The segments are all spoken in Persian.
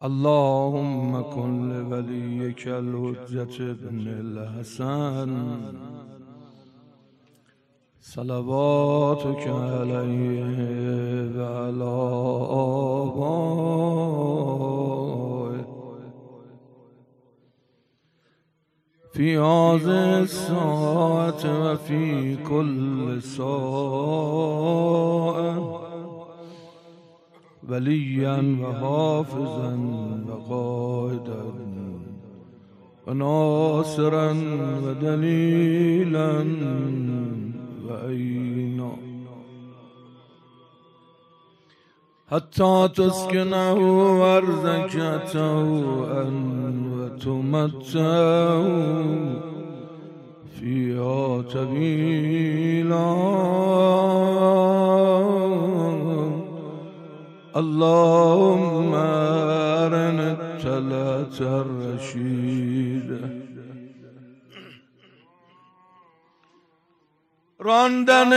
اللهم كن لوليك الحجة بن الحسن صلواتك عليه وعلى آبائه في هذه الساعة وفي كل ساعة وليا وحافظا وقائدا وناصرا ودليلا وعينا حتى تسكنه أرضك توءا وتمتعه فيها طويلا. اللهم أرنا الطلعة الرشيدة. راندن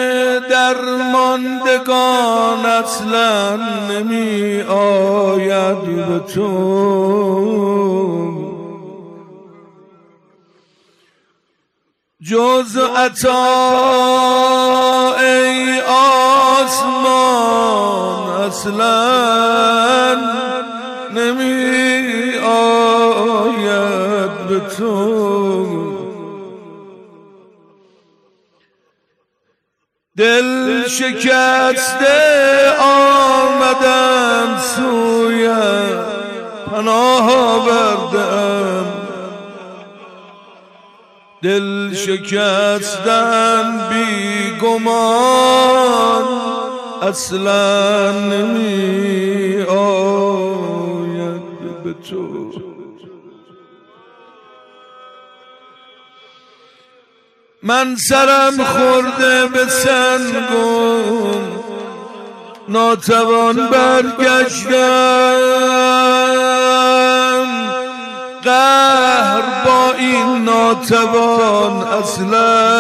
درماندگان اصلا نمی آید به تو، جز عطا ای آسمان اصلا نمی آید به تو. دل شکسته آمدم سویم پناه آوردم، دل شکستن بی گمان اصلا نمی آید به تو. من سرم خورده به سنگم ناتوان برگشتم، قهر با این ناتوان اصلا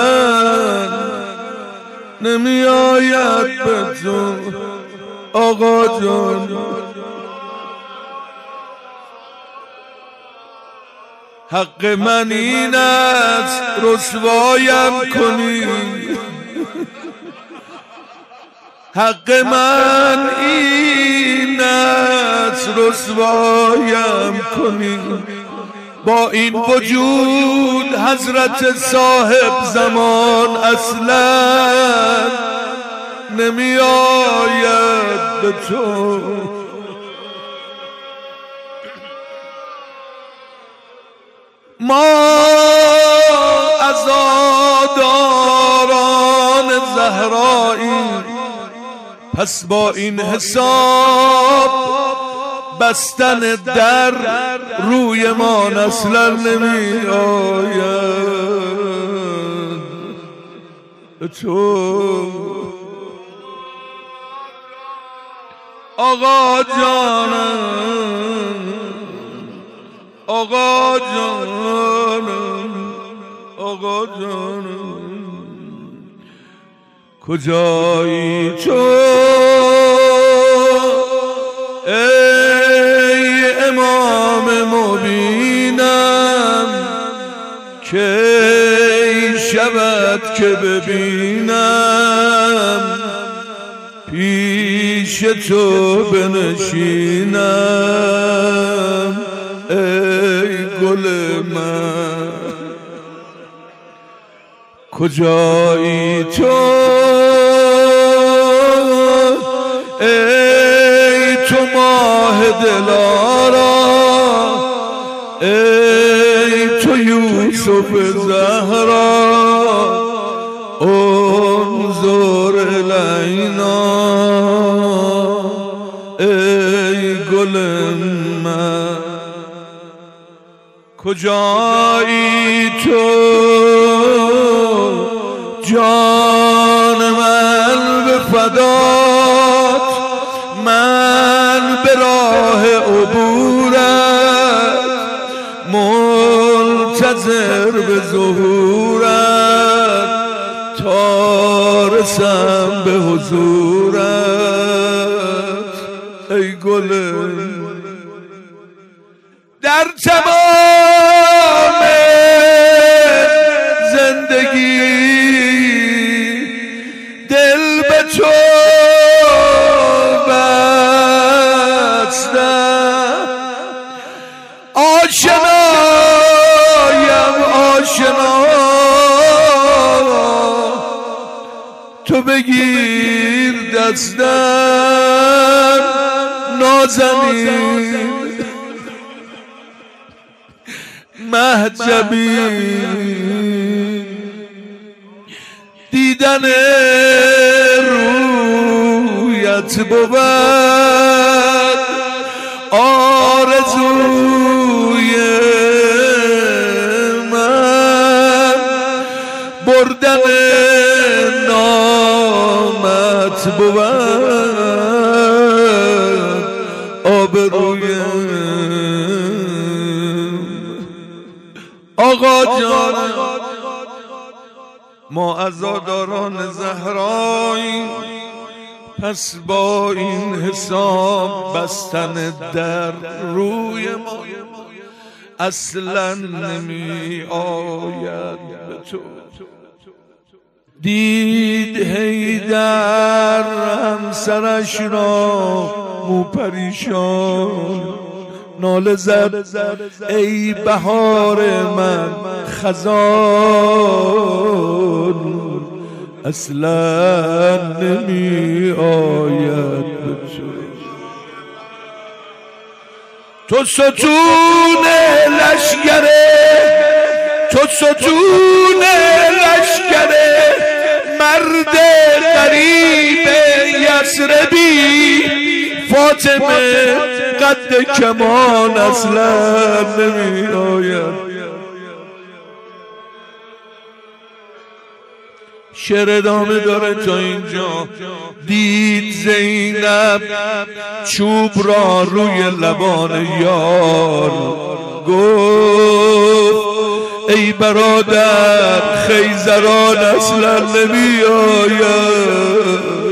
نمی آید به تو. آقا جان حق من این است رسوایم کنی، حق من این است رسوایم کنی. با این وجود حضرت صاحب زمان اصلا نمی آید به تو. ما عزاداران زهرایی پس با این حساب بستن در روی ما اصلا نمی آید تو. آقا جانم، آقا جانم، آقا جانم، کجایی تو ای امام مبینم کی شود که ببینم پیش تو بنشینم ای گل من. کجایی تو ای تو ماه دلارا، ای تو یوسف زهرا، انظر الینا ای گل من. کجایی تو جان من به فدات، من به راه عبورت منتظر به ظهورت تا رسم به حضورت ای گل در تمام زندگی دل به تو بستم. آشنایم آشنا، تو بگیر دستم نازنین مهجبی. دیدن رویت بود آرزوی من، بردن نامت بود آبروی. آقا جان ما عزاداران زهراییم، پس با این حساب بستن در روی ما اصلا نمی آید به تو. دید حیدر همسرش را مو پریشان، ناله زد ای بهار من خزان، اصلا نمی آید به تو. تو ستون لشکره، تو ستون لشکره، مرد غریب یثربی، فاطمه قد کمان اصلا نمی آید. شعر ادامه داره تا اینجا. دید زینب چوب را روی لبان یار، گفت ای برادر خیزران اصلا نمی آید.